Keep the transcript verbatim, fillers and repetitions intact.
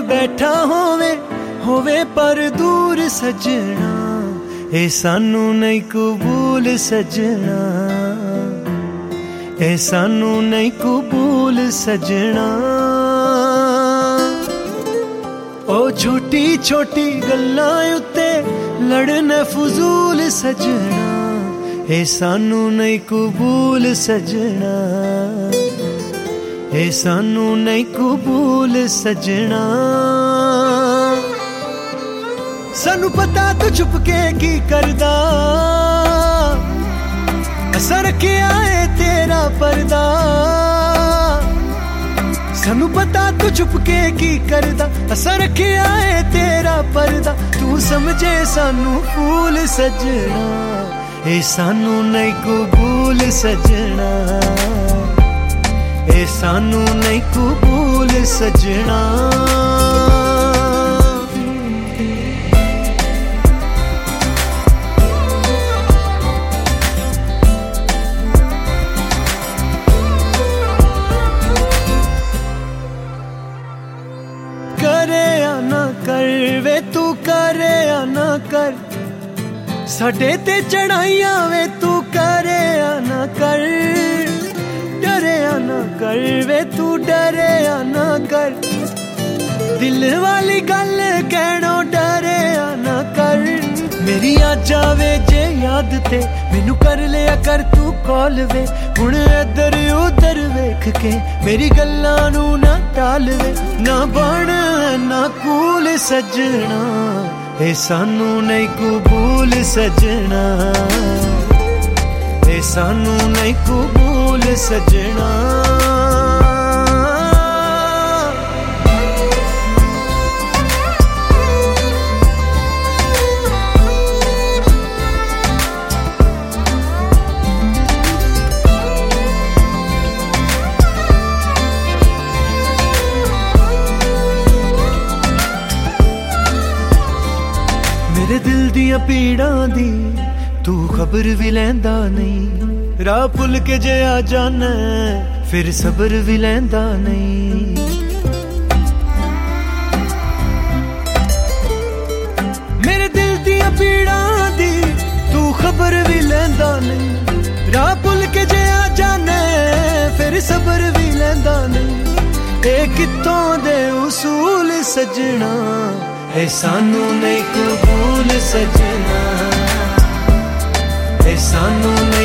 बैठा होवे होवे पर दूर सजना, ए सानू नहीं कबूल सजना, ए सानू नहीं कबूल सजना। ओ छोटी छोटी गल्लां उत्ते लड़ना फजूल सजना, ए सानू नहीं कबूल सजना, ए सानू नहीं कबूल सजना। सानू पता तू छुप के की करदा, असां रखिया है तेरा पर्दा। सानू पता तू छुप के की करदा, असां रखिया है तेरा पर्दा। तू समझे सानू फूल सजना, ए सानू नहीं कबूल सजना, ए सानू नहीं कबूल सजना। करे या ना कर वे तू, करे या ना कर, साडे ते चढ़ाइया वे तू करे या ना कर। डरे या ना कर वे तू, डरे या ना कर, दिल वाली गल कहनो डरे या ना कर। मेरी आ जावे जे याद ते मैनू कर लिया कर तू कॉल वे, हुण इधर उधर वेख के मेरी गल्लां नू ना टाल वे। ना बन ना कूल सजना, ए सानू नहीं कबूल सजना, ए सानू नहीं कबूल सजना। मेरे दिल दिया पीड़ा दी तू खबर भी लैंदा नहीं, राह भुल के जे आ जाना फिर सबर भी लैंदा नहीं। मेरे दिल दिया पीड़ा दी तू खबर भी लैंदा नहीं, राह भुल के जे आ जाना फिर सबर भी लैंदा नहीं। ए कित्थों दे उसूल सजना, ए सानू नहीं कबूल सजना, ए सानू